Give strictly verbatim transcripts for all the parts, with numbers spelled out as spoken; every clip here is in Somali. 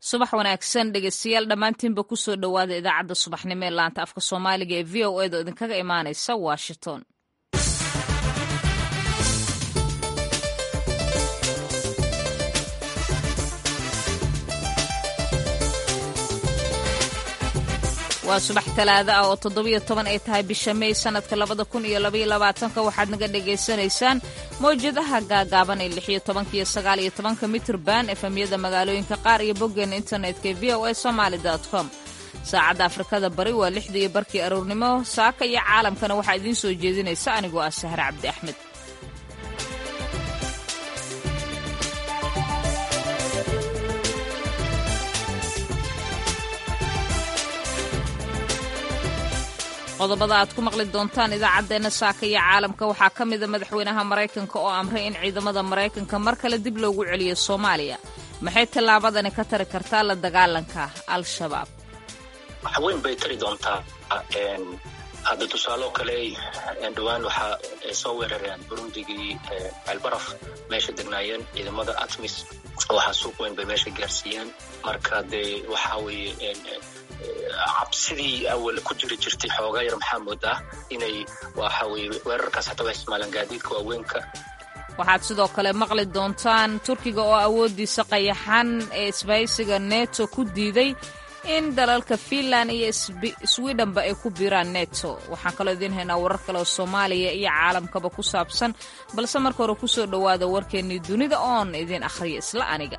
subax wanaagsan dhegeystayaal dhammaantiinba ku soo dhowaada idaacadda subaxnimo ee laanta afka soomaaliga ee v o eda oo idinkaga imaanaysa washington. waa subax talaado ah oo toddobiyo toban ay tahay bisha May sanadka labada kun iyo labaiyo labaatanka waxaad naga dhagaysanaysaan mowjadaha gaagaaban ee lix iyo tobanka iyo sagaal iyo tobanka mitirban efemyada magaalooyinka qaar iyo boggeena internetka ee v o a somali dot com. saacadda Afrikada bari waa lixdii iyo barkii aroornimo. saaka iyo caalamkana waxaa idiin soo jeedinaysa anigoo ah Sahar Cabdi Axmed. qodobada aad ku maqli doontaan idaacaddeenna saaka iyo caalamka waxaa ka mida madaxweynaha Maraykanka oo amray in ciidamada Maraykanka mar kale dib loogu celiyo Soomaaliya. maxay tallaabadani ka tari kartaa la dagaalanka al-shabaab? wax weyn bay tari doontaa. hadda tusaale kale dhawaan waxaa soo weerareen burundigii albaraf meesha degnaayeen ciidamada atmis waxaa suuq weyn bay meesha gaarsiiyeen. marka dee waxaa weeye cabsidii awal ku jiri jirtay xoogaa yar maxaa moodaa inay waxa weeye weerarkaas hataa ismaalan gaadiidka waaweynka. waxaad sidoo kale maqli doontaan Turkiga oo awoodiisa qayaxan ee isbahaysiga NATO ku diiday in dalalka Finland iyo Sweden-ba ay ku biiraan NATO. waxaan kaloo idiin haynaa warar kale oo Soomaaliya iyo caalamkaba ku saabsan, balse marka hore ku soo dhowaada warkeennii dunida oon idiin akhriya isla aniga.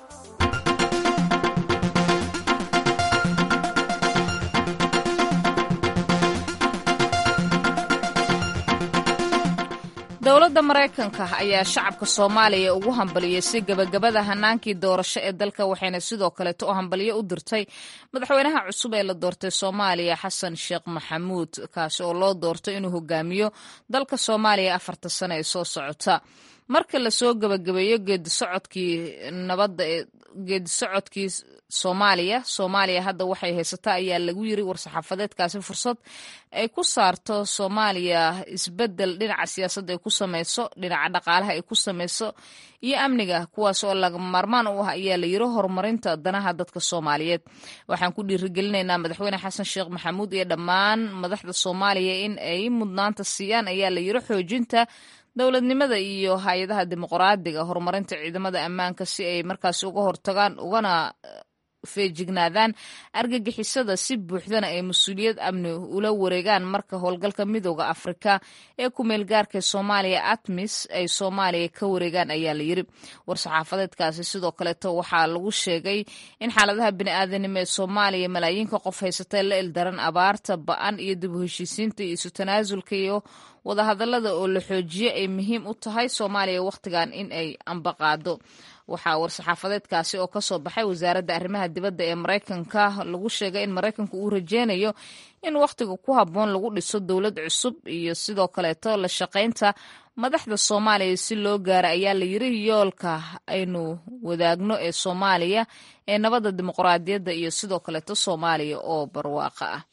dowladda Maraykanka ayaa shacabka Soomaaliya ugu hambaliyay si gabagabada hanaankii doorasho ee dalka, waxayna sidoo kale u hambaliyo u dirtay madaxweynaha cusub ee la doortay Soomaaliya Xasan Sheekh Maxamuud, kaasi oo loo doortay inuu hogaamiyo dalka Soomaaliya afarta sano ee soo socota. marka la soo gabagabeeyo geedi socodkii nabadda ee geedi socodkii Soomaaliya Soomaaliya hadda waxay haysataa ayaa lagu yiri war-saxaafadeedkaasi fursad ay ku saarto Soomaaliya isbedel dhinaca siyaasadda ay ku sameyso, dhinaca dhaqaalaha ay ku sameyso iyo amniga, kuwaas oo laga maarmaan u ah ayaa la yiri horumarinta danaha dadka Soomaaliyeed. waxaan ku dhiirigelinaynaa madaxweyne Xasan Sheekh Maxamuud iyo dhammaan madaxda Soomaaliya in ay mudnaanta siiyaan ayaa la yiri xoojinta dowladnimada iyo hay'adaha dimuqraadiga, horumarinta ciidamada ammaanka si ay markaas uga hortagaan ugana feejignaadaan argagixisada, si buuxdana ay mas-uuliyad amni ula wareegaan marka howlgalka midooda Afrika ee ku meel gaarka Soomaaliya atmis ay Soomaaliya ka wareegaan ayaa la yiri war-saxaafadeedkaasi. sidoo kaleeto waxaa lagu sheegay in xaaladaha bini'aadanimo ee Soomaaliya malaayiinka qof haysatay la ildaran abaarta ba'an iyo dib u heshiisiinta iyo isu tanaasulka iyo wadahadallada oo la xoojiyo ay muhiim u tahay Soomaaliya wakhtigan in ay ambaqaado. waxaa war-saxaafadeedkaasi oo kasoo baxay wasaaradda arrimaha dibadda ee Maraykanka lagu sheegay in Maraykanku uu rajeynayo in wakhtiga ku habboon lagu dhiso dowlad cusub iyo sidoo kaleeto la shaqaynta madaxda Soomaaliya si loo gaaro ayaa la yiri yoolka aynu wadaagno ee Soomaaliya ee nabadda, dimuqraadiyadda iyo sidoo kaleeto Soomaaliya oo barwaaqo ah.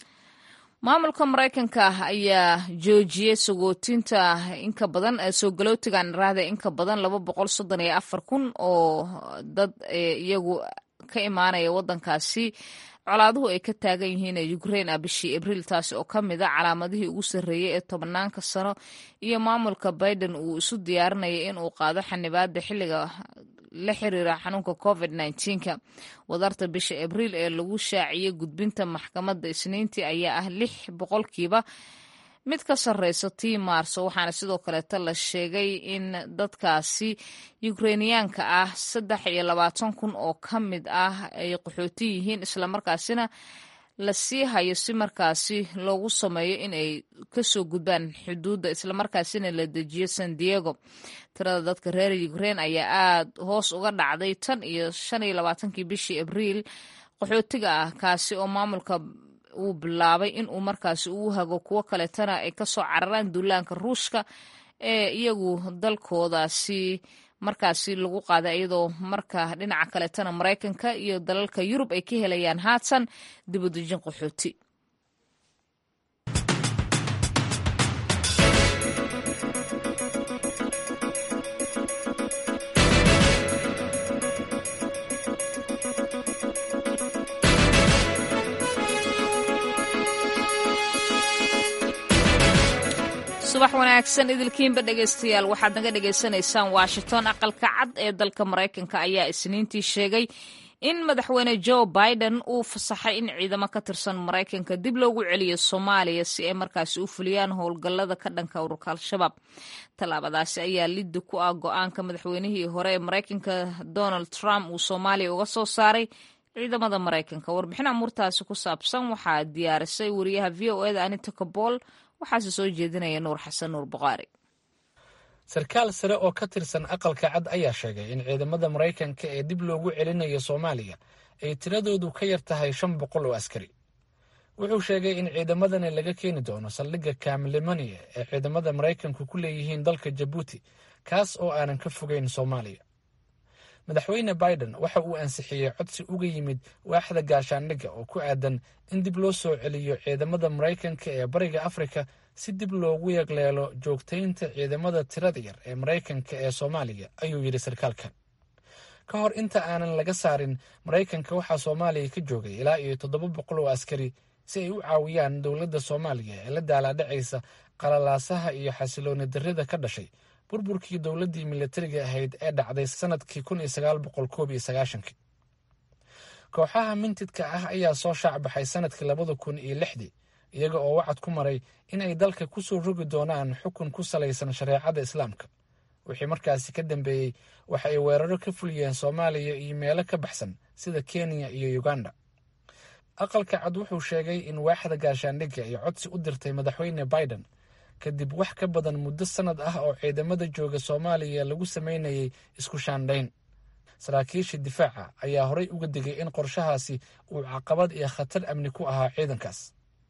maamulka Maraykanka ayaa joojiyay sagootinta inka badan soo galootigan raada inka badan laba boqol soddon iyo afar kun oo dad iyagu ka imaanaya wadankaasi colaaduhu ay ka taagan yihiin ee Ukraine bishii Abriil, taasi oo ka mid ah calaamadihii ugu sarreeyay ee tobanaanka sano iyo maamulka Biden uu isu diyaarinayay in uu qaado xanibaadda xilliga la xiriira xanuunka covid nineteen-ka. wadarta bisha Abriil ee lagu shaaciyay gudbinta maxkamadda Isniintii ayaa ah lix boqolkiiba mid ka sarreysa tii Maarso, waxaana sidoo kaleeta la sheegay in dadkaasi Ukrainiyaanka ah saddex iyo labaatan kun oo ka mid ah ay qaxooti yihiin, islamarkaasina la sii hayo si markaasi loogu sameeyo in ay kasoo gudbaan xuduudda, islamarkaasina la dejiyo San Diego. tirada dadka reer Ukraine ayaa aad hoos uga dhacday tan iyo shan iyo labaatankii bishii Abriil qaxootiga ah, kaasi oo maamulka uu bilaabay in uu markaasi uu hago kuwo kaleetana ay kasoo cararaan duulaanka Ruushka ee iyagu dalkoodaasi markaasi lagu qaaday, iyadoo marka dhinaca kaleetana Maraykanka iyo dalalka Yurub ay ka helayaan haatan dib u dejin qaxooti. subax wanaagsan idilkiinba dhegaystayaal waxaad naga dhegaysanaysaan washington. aqalka cad ee dalka maraykanka ayaa isniintii sheegay in madaxweyne joe biden uu fasaxay in ciidamo ka tirsan maraykanka dib loogu celiyo soomaaliya si ay markaasi u fuliyaan howlgallada ka dhanka ururka al-shabaab. tallaabadaasi ayaa liddi ku ah go-aanka madaxweynihii hore ee maraykanka donald trump uu soomaaliya uga soo saaray ciidamada maraykanka. warbixin amuurtaasi ku saabsan waxaa diyaarisay wariyaha v o eda anita kabool, waxaase soo jeedinaya nuur xasan nuur buqaari. sarkaal sare oo ka tirsan aqalka cad ayaa sheegay in ciidamada maraykanka ee dib loogu celinayo soomaaliya ay tiradoodu ka yar tahay shan boqol oo askari. wuxuu sheegay in ciidamadani laga keeni doono saldhigga kaamilimani ee ciidamada maraykanku ku leeyihiin dalka jabuuti, kaas oo aanan ka fogeyn soomaaliya. madaxweyne biden waxa uu ansixiyey codsi uga yimid waaxda gaashaandhigga oo ku aadan in dib loo soo celiyo ciidamada maraykanka ee bariga afrika si dib loogu yagleelo joogtaynta ciidamada tirada yar ee maraykanka ee soomaaliya, ayuu yidhi sarkaalkan. ka hor inta aanan laga saarin maraykanka waxaa soomaaliya ka joogay ilaa iyo toddoba boqol oo askari si ay u caawiyaan dowladda soomaaliya ee la daalaadhacaysa qalalaasaha iyo xasilooni darrida ka dhashay burburkii dowladdii milatariga ahayd ee dhacday sanadkii kun iyo sagaal boqol koob iyo sagaashankii. kooxaha mintidka ah ayaa soo shaacbaxay sanadkii labada kun iyo lixdii iyaga oo wacad ku maray in ay dalka ku soo rogi doonaan xukun ku salaysan shareecada islaamka. wixii markaasi ka dambeeyey waxa ay weeraro ka fuliyeen soomaaliya iyo meelo ka baxsan sida kenya iyo uganda. aqalka cad wuxuu sheegay in waaxda gaashaandhigga ay codsi u dirtay madaxweyne biden kadib wax ka badan muddo sannad ah oo ciidamada jooga soomaaliya lagu samaynayay isku shaandhayn. saraakiisha difaaca ayaa horay uga digay in qorshahaasi uu caqabad iyo khatar amni ku ahaa ciidankaas.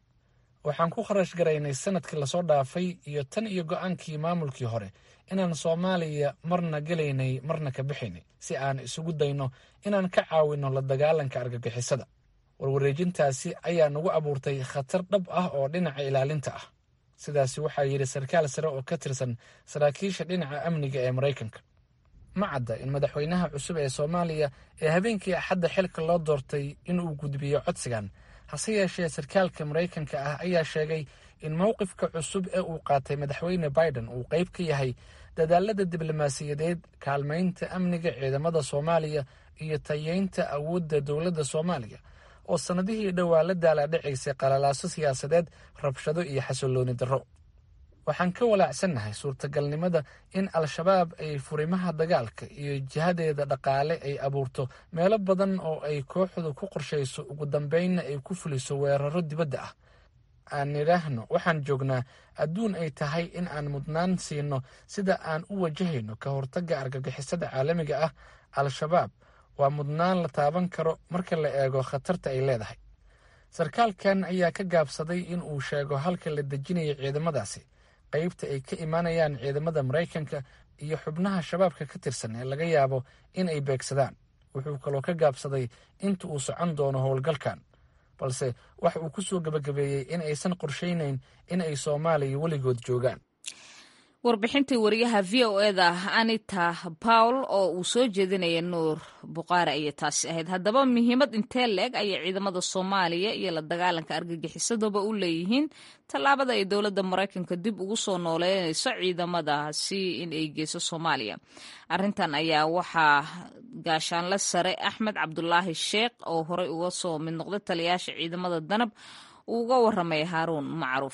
waxaan ku kharash garaynay sanadkii lasoo dhaafay iyo tan iyo go-aankii maamulkii hore inaan soomaaliya marna gelaynay marna ka bixaynay si aan isugu dayno inaan ka caawinno la dagaalanka argagixisada. warwareejintaasi ayaa nagu abuurtay khatar dhab ah oo dhinaca ilaalinta ah. sidaasi waxaa yidhi sarkaal sare oo ka tirsan saraakiisha dhinaca amniga ee maraykanka. ma cadda in madaxweynaha cusub ee soomaaliya ee habeenkii axadda xilka loo doortay inuu gudbiyo codsigan, hase yeeshee sarkaalka maraykanka ah ayaa sheegay in mowqifka cusub ee uu qaatay madaxweyne biden uu qayb ka yahay dadaalada diblomaasiyadeed, kaalmaynta amniga ciidamada soomaaliya iyo tayeynta awoodda dowladda soomaaliya oo sannadihii dhowaa la daalaadhacaysay qalalaaso siyaasadeed, rabshado iyo xasillooni darro. waxaan ka walaacsannahay suurtagalnimada in al-shabaab ay furimaha dagaalka iyo jihadeeda dhaqaale ay abuurto meelo badan oo ay kooxdu ku qorshayso, ugu dambeynna ay ku fuliso weeraro dibadda ah. aan nidhaahno waxaan joognaa adduun ay tahay in aan mudnaan siino sida aan u wajahayno ka hortagga argagixisada caalamiga ah. al-shabaab waa mudnaan la taaban karo marka la eego khatarta ay leedahay. sarkaalkan ayaa ka gaabsaday in uu sheego halka la dejinayo ciidamadaasi, qaybta ay ka imaanayaan ciidamada maraykanka iyo xubnaha shabaabka ka tirsan ee laga yaabo in ay beegsadaan. wuxuu kaloo ka gaabsaday inta uu socon doono howlgalkan, balse waxa uu ku soo gabagabeeyey in aysan qorshaynayn in ay soomaaliya weligood joogaan. warbixintii wariyaha v o eda anita pawl oo uu soo jeedinaya nuur buqaari ayay taasi ahayd. haddaba muhiimad intee leeg ayay ciidamada soomaaliya iyo la dagaalanka argagixisadaba u leeyihiin tallaabada ay dowladda maraykanka dib ugu soo nooleynayso ciidamadaasi in ay geyso soomaaliya? arrintan ayaa waxaa gaashaanle sare axmed cabdulaahi sheekh oo horey uga soo mid noqday taliyaasha ciidamada danab uu uga waramay haaruun macruuf.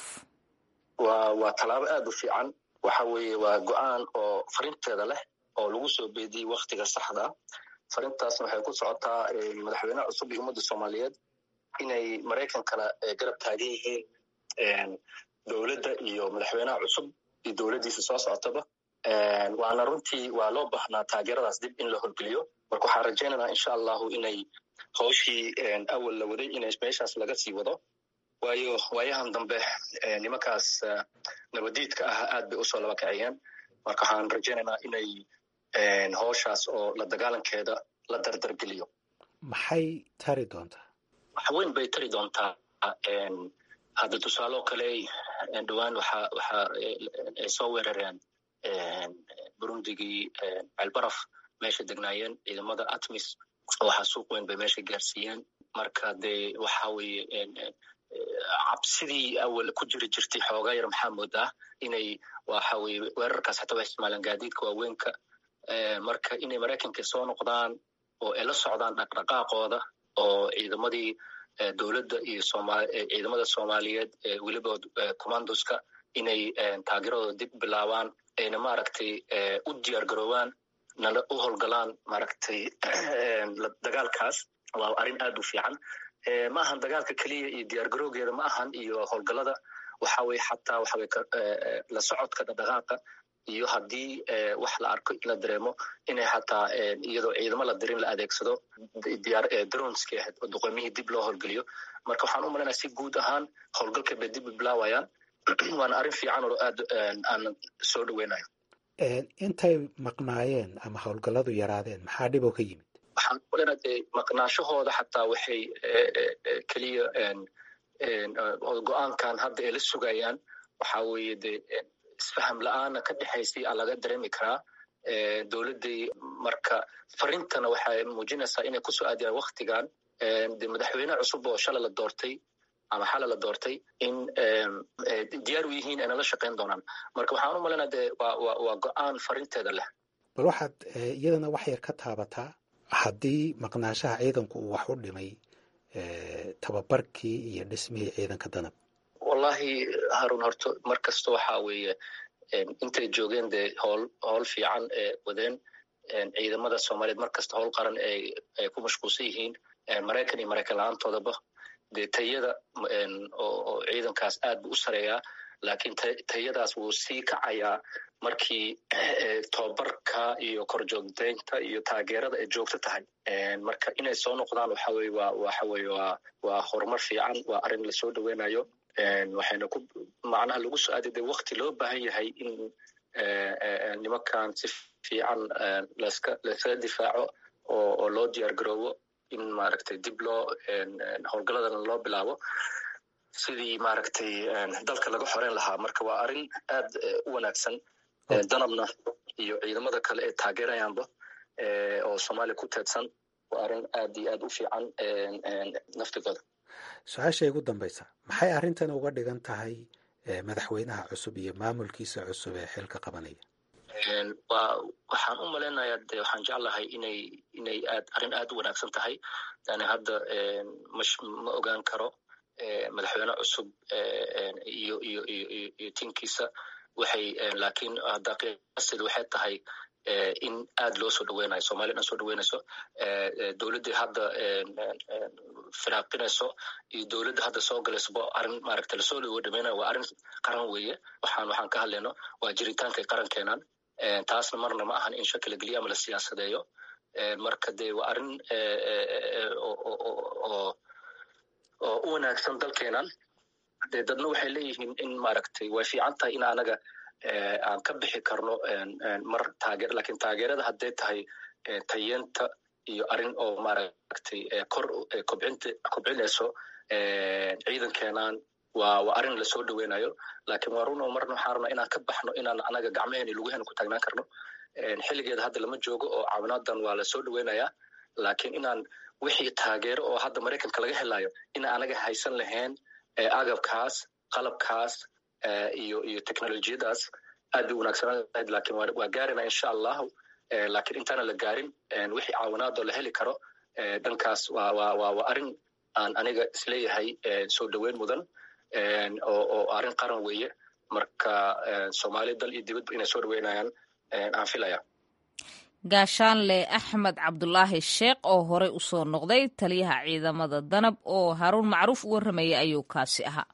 waa tallaabo aada u fiican. waxa weeye waa go-aan oo farinteeda leh oo lagu soo beediyey waktiga saxda. farintaasna waxay ku socotaa madaxweynaha cusub iyo ummadda soomaaliyeed inay maraykankana garab taagan yihiin dowladda iyo madaxweynaha cusub iyo dowladdiisa soo socotaba. waana runtii waa loo baahnaa taageeradaas dib in la horgeliyo. marka waxaan rajaynaynaa insha allahu inay hawshii awal la waday inay meeshaas laga sii wado, waayo waayahan dambe nimankaas nabadiidka ah aad bay usoo laba kaciyeen. marka waxaan rajaynaynaa inay howshaas oo la dagaalankeeda la dardargeliyo. maxay tari doontaa? wax weyn bay tari doontaa. hadda tusaalo kale dhowaan waxa waxa ay soo weerareen burundigii albaraf meesha degnaayeen ciidamada atmis oo xasuuq weyn bay meesha gaarsiiyeen. marka dee waxa weeye cabsidii awal ku jiri jirtay xoogaa yar maxaa moodaa inay waxa weye weerarkaas hataa waxay isticmaalaan gaadiidka waaweynka marka inay maraykanka soo noqdaan oo ay la socdaan dhaqdhaqaaqooda oo ciidamadii dowladda iyo ciidamada soomaaliyeed weliba commandoska inay taageeradooda dib bilaabaan ayna maaragtay u diyaar garoobaan nala u howlgalaan maaragtay dagaalkaas waa arrin aad u fiican ma ahan dagaalka keliya iyo diyaar garowgeeda ma ahan iyo howlgalada waxa weye xataa waxa weye la socodka dhaqdhaqaaqa iyo haddii wax la arko in la dareemo inay xataa iyadoo ciidamo la dirin la adeegsado diyaar droneski ahayd oo duqoomihii dib loo howlgeliyo marka waxaan u malaynayaa si guud ahaan howlgalka bay dib bilaawayaan waana arrin fiican oo aad aan soo dhaweynayo intay maqnaayeen ama howlgalladu yaraadeen maxaa dhib oo ka yimid waxaan u malaynayaa dee maqnaashahooda xataa waxay keliya go-aankan hadda ay la sugayaan waxa weeye dee isfaham la-aana ka dhexaysay aa laga dareemi karaa dowladdii marka farintana waxay muujinaysaa inay kusoo aadiyaan waktigan de madaxweyne cusub oo shalay la doortay ama xalay la doortay in diyaar u yihiin ayna la shaqayn doonaan marka waxaan u malaynaa de waa waa go-aan farinteeda leh bal waxaad iyadana wax yar ka taabataa haddii maqnaashaha ciidanku uu wax u dhimay tababarkii iyo dhismihii ciidanka danab wallahi harun horto mar kasta waxa weeye intay joogeen dee howl howl fiican ee wadeen ciidamada soomaaliyeed mar kasta howl qaran ay ay ku mashquulsan yihiin maraykan iyo maraykan la-aantoodaba dee tayada oo ciidankaas aad buu u sareeyaa laakiin tayadaas wuu sii kacayaa markii tobabarka iyo korjoogdeynta iyo taageerada ay joogto tahay marka inay soo noqdaan waxa weye waa waxa weye waa waa horumar fiican waa arrin lasoo dhaweynayo waxayna ku macnaha lagu soo aadiday wakti loo baahan yahay in nimankan si fiican laska laskaga difaaco oo oo loo diyaar garoobo in maaragtay dib loo howlgaladana loo bilaabo sidii maaragtay dalka laga xoreyn lahaa marka waa arrin aad u wanaagsan danabna iyo ciidamada kale ee taageerayaanba oo soomaaliya ku teedsan waa arrin aad iyo aad u fiican naftigooda su-aasha igu dambaysa maxay arrintan uga dhigan tahay madaxweynaha cusub iyo maamulkiisa cusub ee xilka qabanaya wa waxaan u malaynayaa de waxaan jeclahay inay inay aad arrin aad u wanaagsan tahay yani hadda mash ma ogaan karo madaxweyne cusub iyo iyo iyo iyo tinkiisa waxay laakiin hadda qiyaasteedu waxay tahay in aad loo soo dhaweynayo soomaliya dhan soo dhaweynayso dowladdii hadda firaaqinayso iyo dowladda hadda soo galaysaba arrin maaragtay lasoo dhawo dhamaynayo waa arrin qaran weeye waxaan waxaan ka hadlayno waa jiritaankay qarankeenan taasna marna ma ahan in shaki la geliyo ama la siyaasadeeyo marka dee waa arrin oo oo u wanaagsan dalkeenan dee dadna waxay leeyihiin in maaragtay way fiican tahay in anaga aan ka bixi karno mar taageer lakin taageerada hadday tahay tayeenta iyo arrin oo maaragtay kor kobcinta kobcinayso ciidankeenan waa waa arrin lasoo dhaweynayo lakin waa run oo marna waxaan rabnaa inaan ka baxno inaan anaga gacmaheena iyo lugaheena ku taagnaan karno xilligeeda hadda lama joogo oo caawinaadan waa lasoo dhaweynayaa lakin inaan wixii taageero oo hadda maraykanka laga helayo inaan anaga haysan lahayn agabkaas qalabkaas iyo iyo technolojiyadaas aad bay wanaagsanaayd lakin waa gaarina insha allahu lakin intaana la gaarin wixii caawinaadoo la heli karo dhankaas waa waa waa waa arrin aan aniga isleeyahay soo dhaweyn mudan oo oo arrin qaran weeye marka soomaaliya dal iyo dibadba inay soo dhaweynayaan aan filaya gaashaanle axmed cabdulaahi sheekh oo horey u soo noqday taliyaha ciidamada danab oo haruun macruuf u warramayay ayuu kaasi ahaa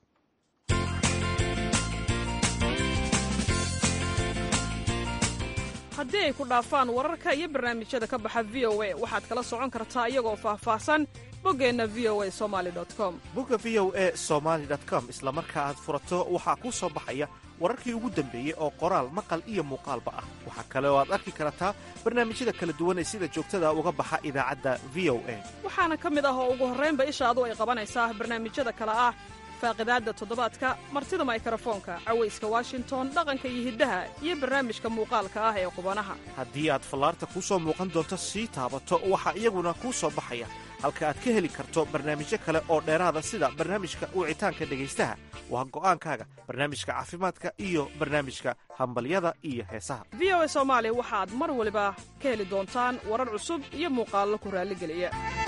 haddii ay ku dhaafaan wararka iyo barnaamijyada ka baxa v o a waxaad kala socon kartaa iyagoo faahfaahsan boggeenna v o a somaali com bogga v o a somaali com isla marka aad furato waxaa kuu soo baxaya wararkii ugu dambeeyey oo qoraal maqal iyo muuqaalba ah waxaa kale oo aad arki kartaa barnaamijyada kala duwan ee sida joogtada uga baxa idaacadda v o a waxaana ka mid ah oo ugu horraynba ishaadu ay qabanaysaa barnaamijyada kale ah faaqidaadda toddobaadka martida maykarafoonka cawayska washington dhaqanka iyo hiddaha iyo barnaamijka muuqaalka ah ee qubanaha haddii aad fallaarta kuu soo muuqan doonto sii taabato waxaa iyaguna kuu soo baxaya halka aad ka heli karto barnaamijyo kale oo dheeraada sida barnaamijka wicitaanka dhegaystaha waa go'aankaaga barnaamijka caafimaadka iyo barnaamijka hambalyada iyo heesaha v o a soomaali waxaad mar waliba ka heli doontaan warar cusub iyo muuqaallo ku raalligeliya.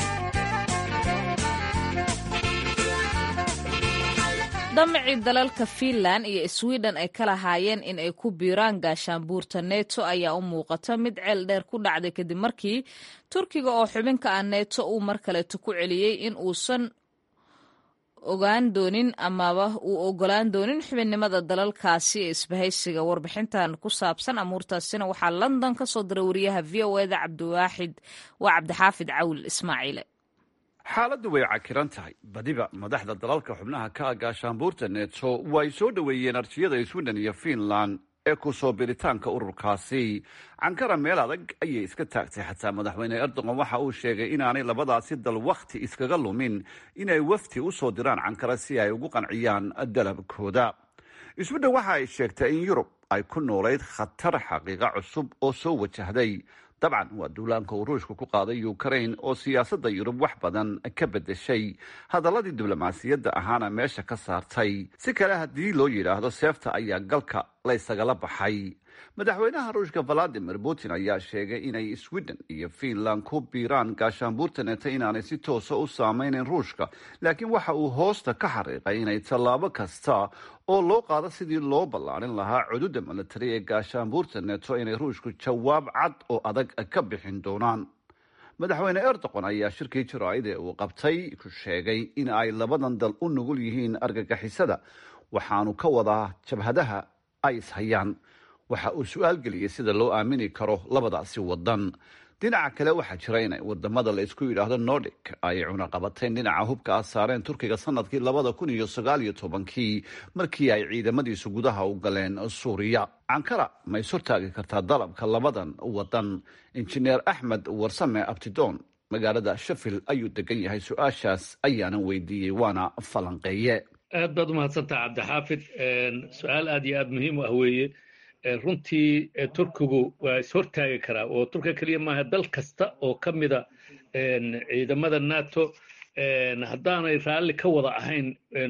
damacii dalalka Finland iyo Sweden ay kala haayeen in ay ku biiraan gaashaanbuurta NATO ayaa u muuqata mid ceel dheer ku dhacday kadib markii Turkiga oo xubinka ah NATO uu mar kale ku celiyay in uusan ogaan doonin amaba uu ogolaan doonin xubinnimada dalalkaasi ee isbahaysiga. warbixintan ku saabsan amuurtaasina waxaa London ka soo diray wariyaha V O A da Cabdiwaaxid waa Cabdixaafid Cawl Ismaaciile. xaaladdu way cakiran tahay badiba madaxda dalalka xubnaha ka ah gaashaanbuurta neto way soo dhoweeyeen arjiyada sweden iyo finland ee ku soo biritaanka ururkaasi. cankara meel adag ayay iska taagtay xataa madaxweyne erdogan waxa uu sheegay inaanay labadaasi dal wakhti iskaga lumin inay wafti u soo diraan cankara si ay ugu qanciyaan dalabkooda. sweden waxa ay sheegtay in yurub ay ku noolayd khatar xaqiiqa cusub oo soo wajahday. dabcan waa duulaanka uu ruushka ku qaaday ukraine oo siyaasadda yurub wax badan ka bedeshay, hadaladii diblomaasiyadda ahaana meesha ka saartay. si kale haddii loo yidhaahdo seefta ayaa galka laysagala baxay. madaxweynaha ruushka valadimir putin ayaa sheegay inay sweden iyo finland ku biiraan gaashaanbuurta neto inaanay si toosa u saameyneyn ruushka, laakiin waxa uu hoosta ka xariiqay inay tallaabo kasta oo loo qaado sidii loo ballaarin lahaa cududa milatari ee gaashaanbuurta neto inay ruushku jawaab cad oo adag ka bixin doonaan. madaxweyne erdogan ayaa shirkii jaraa'id ee uu qabtay ku sheegay in ay labadan dal u nugul yihiin argagixisada, waxaanu ka wadaa jabhadaha ay ishayaan. waxa uu su-aal geliyey sida loo aamini karo labadaasi wadan. dhinaca kale waxaa jira inay wadamada la isku yidhaahdo nordic ay cunaqabateen dhinaca hubka ah saareen turkiga sanadkii labada kun iyo sagaal iyo tobankii markii ay ciidamadiisu gudaha u galeen suuriya. cankara ma is hortaagi kartaa dalabka labadan wadan? injineer axmed warsame abtidoon magaalada sheffield ayuu degan yahay. su-aashaas ayaanan weydiiyey waana falanqeeye. aad baad umahadsantaha cabdixaafid. su-aal aad iyo aad muhiim u ah weeye. runtii turkigu waa ishortaagi karaa oo turkiga keliya maaha, dal kasta oo ka mida ciidamada nato haddaanay raalli ka wada ahayn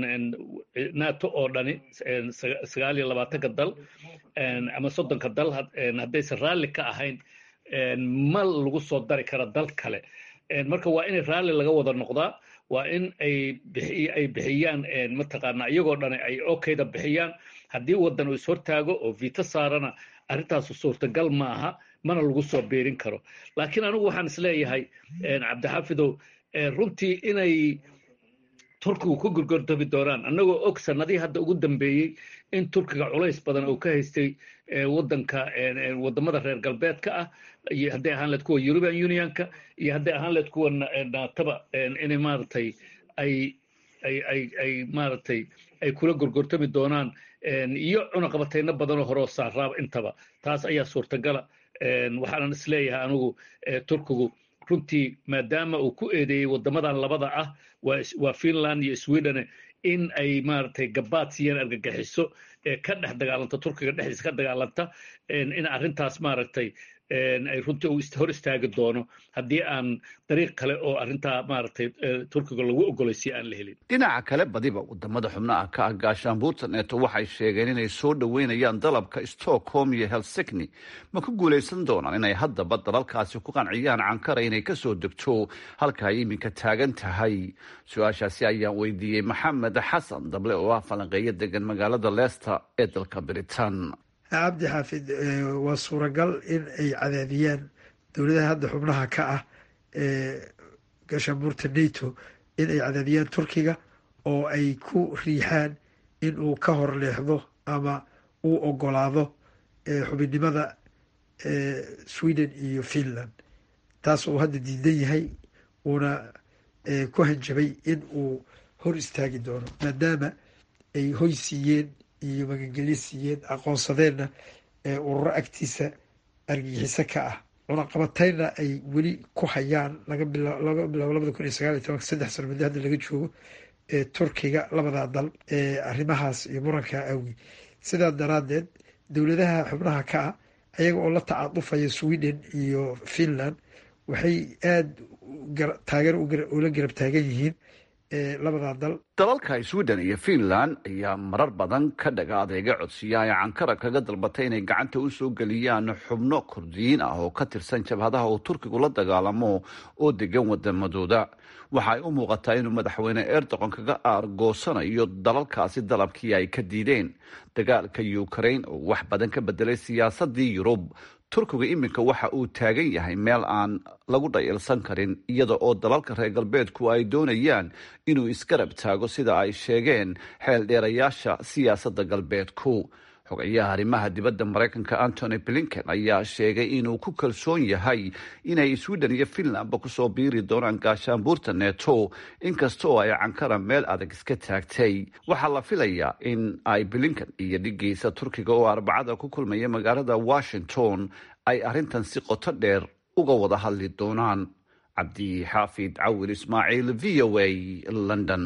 nato oo dhani sagaal iyo labaatanka dal ama soddonka dal haddaysan raalli ka ahayn ma lagu soo dari kara dal kale. marka waa in raalli laga wada noqdaa, waa in ay ay bixiyaan mataqaanaa iyagoo dhani ay okayda bixiyaan. haddii wadan uu ishortaago oo vito saarana arrintaasu suurtagal ma aha, mana lagu soo beerin karo. laakiin anigu waxaan isleeyahay cabdixaafidow runtii inay turkigu ku gurgordami doonaan, annagoo og sanadihii hadda ugu dambeeyey in turkiga culays badan uu ka haystay wadanka wadamada reer galbeedka ah, iyo hadday ahaan leed kuwa European Unionka iyo hadday ahaan leed kuwa naataba inay maaragtay ay ay ay ay maaragtay ay kula gurgurtami doonaan iyo cunaqabatayno badan oo hore oo saaraaba intaba. taas ayaa suurtagala. waxaanan isleeyahay anigu turkigu runtii maadaama uu ku eedeeyey wadamadan labada ah waa Finland iyo Sweden in ay maaragtay gabaad siiyeen argagixiso ee ka dhex dagaalanta turkiga dhexdiisa ka dagaalanta in arrintaas maaragtay ay runtii uu hor istaagi doono haddii aan dariiq kale oo arrintaa maaragtay turkiga lagu ogolaysiyo aan la helin. dhinaca kale badiba wadamada xubnaha ka ah gaashaanbuurta neto waxay sheegeen inay soo dhoweynayaan dalabka stockholm iyo helsinki. ma ku guulaysan doonaan inay haddaba dalalkaasi ku qanciyaan cankara inay kasoo degto halka ay iminka taagan tahay? su-aashaasi ayaan weydiiyey maxamed xasan dable oo ah falanqeeyo degan magaalada leicester ee dalka britain. cabdi xaafid, waa suuragal in ay cadaadiyaan dowladaha hadda xubnaha ka ah ee gaashaanbuurta nato in ay cadaadiyaan turkiga oo ay ku riixaan in uu ka hor leexdo ama uu ogolaado xubinnimada sweden iyo finland. taas uu hadda diidan yahay, uuna ku hanjabay in uu hor istaagi doono maadaama ay hoy siiyeen iyo magangelyo siiyeen, aqoonsadeenna ururo agtiisa argagixiso ka ah, cunaqabatayna ay weli ku hayaan laga bila laga bilaabo labada kun iyo sagaal iyo tobanka saddex sano muddo hadda laga joogo turkiga labadaa dal arrimahaas iyo murankaa awgi. sidaa daraadeed dowladaha xubnaha ka ah ayaga oo la tacadufaya sweden iyo finland waxay aada taageer ula garab taagan yihiin labadaa dal. dalalka sweden iyo finland ayaa marar badan ka dhaga adeega codsiya ay Ankara kaga dalbatay inay gacanta u soo geliyaan xubno kurdiyiin ah oo ka tirsan jabhadaha uu Turkigu la dagaalamo oo degan wadamadooda. waxa ay u muuqataa inuu madaxweyne Erdogan kaga aargoosanayo dalalkaasi dalabkii ay ka diideen. dagaalka Ukraine oo wax badan ka bedelay siyaasadii Yurub, Turkiga iminka waxa uu taagan yahay meel aan lagu dhayalsan karin, iyada oo dalalka reer galbeedku ay doonayaan inuu isgarab taago sida ay sheegeen xeel dheerayaasha siyaasadda galbeedku. xogayaha arrimaha dibadda Mareykanka Antony Blinken ayaa sheegay inuu ku kalsoon yahay inay Sweden iyo Finlandba ku soo biiri doonaan gaashaanbuurta NATO, inkasta oo ay Ankara meel adag iska taagtay. waxaa la filayaa in ay Blinken iyo dhigiisa Turkiga oo Arbacada ku kulmaya magaalada Washington ay arrintan si qoto dheer uga wada hadli doonaan. Cabdi Xaafid Cawil Ismaaciil, V O A, London.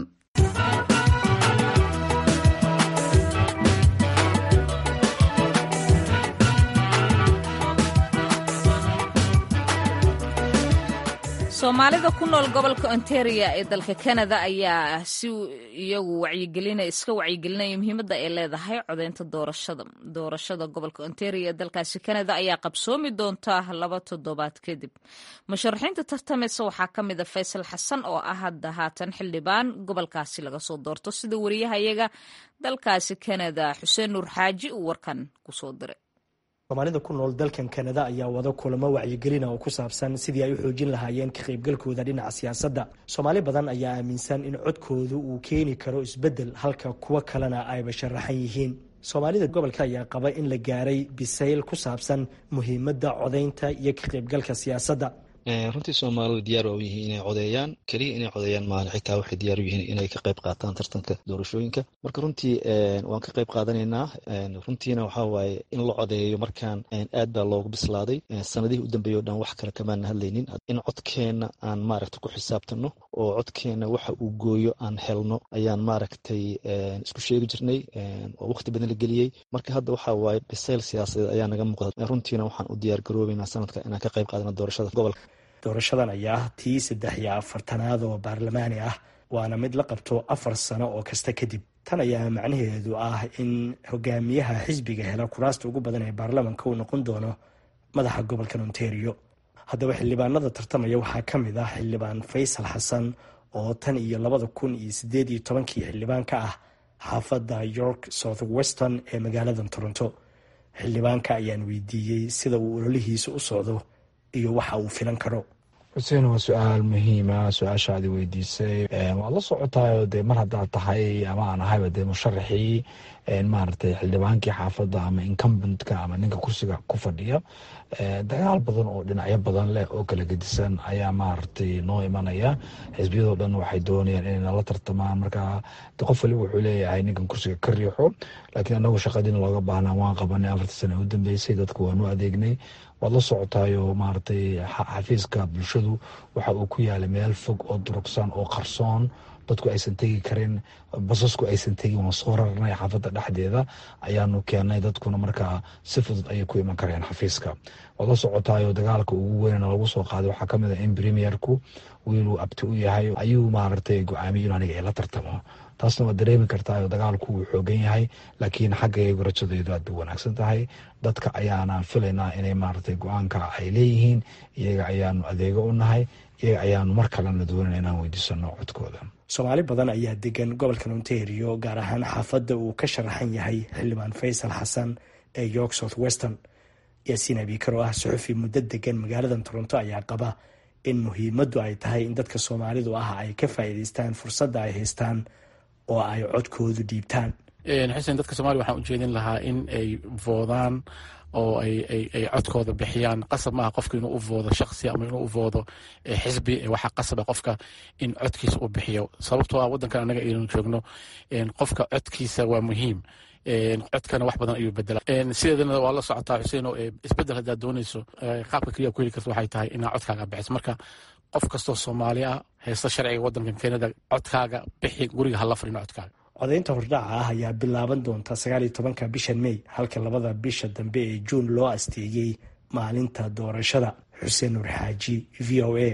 soomaalida ku nool gobolka Ontario ee dalka Canada ayaa si iyagu wacyigelinaya iska wacyigelinaya muhiimadda ay leedahay codeynta doorashada doorashada gobolka Ontario ee dalkaasi Canada ayaa qabsoomi doonta laba toddobaad kadib. musharaxiinta tartamaysa waxaa ka mid ah Faysal Xasan oo ah hadda haatan xildhibaan gobolkaasi laga soo doorto, sida wariyahayaga dalkaasi Canada Xuseen Nuur Xaaji uu warkan ku soo diray. soomaalida ku nool dalkan Canada ayaa wada kulamo wacyigelin oo ku saabsan sidii ay u xoojin lahaayeen ka qaybgalkooda dhinaca siyaasadda. Soomaali badan ayaa aaminsan in codkoodu uu keeni karo isbeddel, halka kuwa kalena ay basharaxan yihiin. Soomaalida gobolka ayaa qaba in la gaaray bisayl ku saabsan muhiimadda codeynta iyo ka qaybgalka siyaasadda. runtii Soomaalidu diyaar u yihiin inay codeeyaan, kaliya inay codeeyaan maahan, xitaa waxay diyaar u yihiin inay ka qayb qaataan tartanka doorashooyinka. marka runtii waan ka qayb qaadanaynaa. runtiina waxa waaye in la codeeyo markaan aad baa loogu bislaaday. sanadihii u dambeeyay oo dhan wax kale kamaan hadlaynin. in codkeena aan maaragtay ku xisaabtano oo codkeena waxa uu gooyo aan helno ayaan maaragtay isku sheegi jirnay oo waqti badan la geliyey. marka hadda waxa waaye bisayl siyaasadeed ayaa naga muuqda. runtiina waxaan u diyaar garoobaynaa sanadka inaan ka qayb qaadano doorashada gobolka. doorashadan ayaa ah tii saddex iyo afartanaad oo baarlamaani ah, waana mid la qabto afar sano oo kasta kadib. tan ayaa macnaheedu ah in hogaamiyaha xisbiga hela kuraasta ugu badan ee baarlamanka uu noqon doono madaxa gobolkan Ontario. haddaba xildhibaanada tartamaya waxaa ka mid ah xildhibaan Faysal Xasan oo tan iyo labada kun iyo sideed iyo tobankii xildhibaan ka ah xaafadda York South Western ee magaalada Toronto. xildhibaanka ayaan weydiiyey sida uu ololihiisa u socdo iyo waxa uu filan karo. xuseen, waa su-aal muhiima. su-aashaadi weydiisay waad la socotaayoo dee mar haddaad tahay ama aan ahayba dee musharaxii maaragtay xildhibaankii xaafadda ama incumbentka ama ninka kursiga ku fadhiya. dagaal badan oo dhinacyo badan leh oo kala gedisan ayaa maaragtay noo imanaya. xisbiyadoo dhan waxay doonayaan inay nala tartamaan. marka qof waliba wuxuu leeyahay ninkan kursiga ka riixo, laakiin anagu shaqadiina looga baahnaa waan qabanay. afartii sana u dambeysay dadku waanu adeegnay. waad la socotaayo maaragtay xafiiska bulshadu waxa uu ku yaalay meel fog oo durugsan oo qarsoon, dadku aysan tegi karin, basasku aysan tegin. waan soo rarnay xaafadda dhexdeeda ayaanu keennay, dadkuna markaa si fudud ayay ku iman kareen xafiiska. waad la socotaayo dagaalka ugu weynna lagu soo qaaday waxaa kamid ah in premierku wiiluu abti u yahay ayuu maaragtay go-aamiyay in aniga ay la tartamo. taasna waad dareemi kartaa dagaalku wuu xoogan yahay, laakiin xagga iyagu rajadaydu aad bay wanaagsan tahay. dadka ayaana filaynaa inay maaragtay go-aanka ay leeyihiin, iyaga ayaanu adeego u nahay, iyaga ayaanu mar kalena doonana inaan weydiisano codkooda. soomaali badan ayaa degan gobolkan Ontario, gaar ahaan xaafadda uu ka sharaxan yahay xildhibaan Faysal Xasan ee York South Western. yaasiin abikar oo ah suxufi muddo degan magaalada Toronto ayaa qaba in muhiimaddu ay tahay in dadka Soomaalidu ah ay ka faa'iidaystaan fursadda ay haystaan oo ay codkoodu dhiibtaan. xuseen, dadka Soomaaliya waxaan u jeedin lahaa in ay voodaan oo ay ay ay codkooda bixiyaan. qasab maaha qofka inuu u voodo shakhsi ama inuu u voodo xisbi. waxaa qasaba qofka in codkiisa uu bixiyo, sababtoo ah waddankan annaga aynu joogno qofka codkiisa waa muhiim. codkana wax badan ayuu bedela. sideedana waa la socotaa xuseen oo isbedel haddaad doonayso qaabka keliya ku heli karta waxay tahay inaad codkaaga bixiso. marka qof kastoo Soomaali ah haysta sharciga waddankan Canada, codkaaga bixi, guriga hala fadhino codkaaga. codeynta hordhaca ah ayaa bilaaban doonta sagaal iyo tobanka bishan May, halka labada bisha dambe ee Juun loo asteeyey maalinta doorashada. Xuseen Nuur Xaaji, V O A,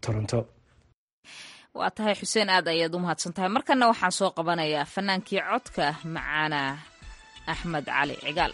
toronto. waa tahay xuseen, aad ayaad u mahadsan tahay. markana waxaan soo qabanayaa fanaankii codka macaana axmed cali cigaal.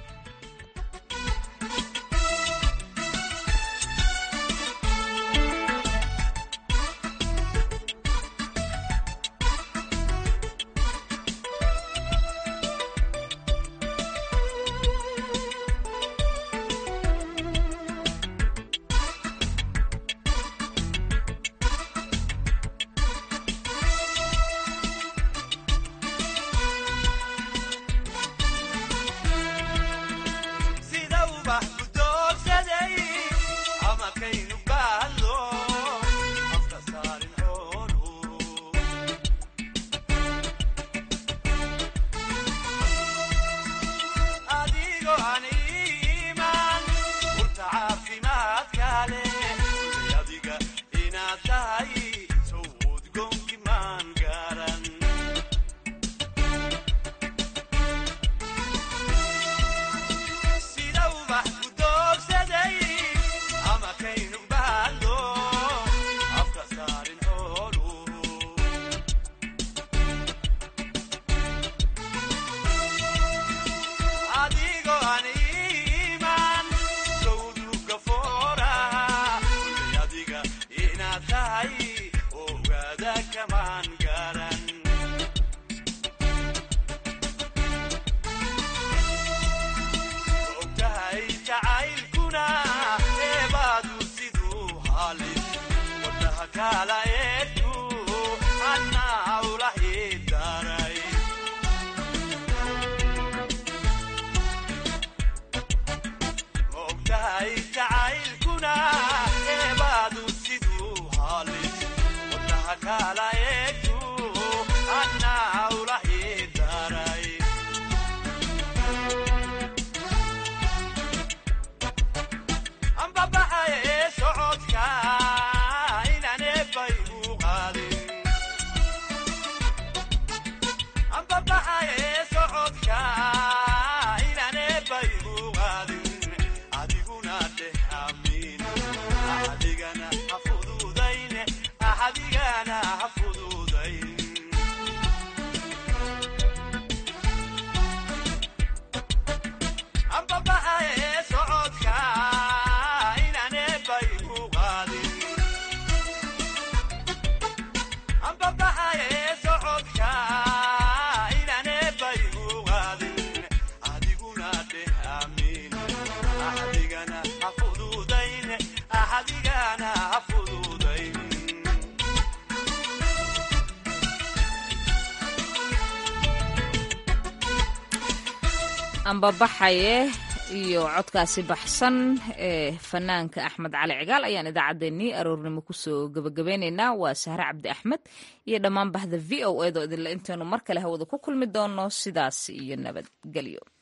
ambabaxaye iyo codkaasi baxsan ee fanaanka axmed cali cigaal ayaan idaacaddeenii aroornimo kusoo gabagabeynaynaa. waa sahre cabdi axmed iyo dhammaan bahda v o edo idinle intaynu mar kale hawada ku kulmi doono sidaas iyo nabadgelyo.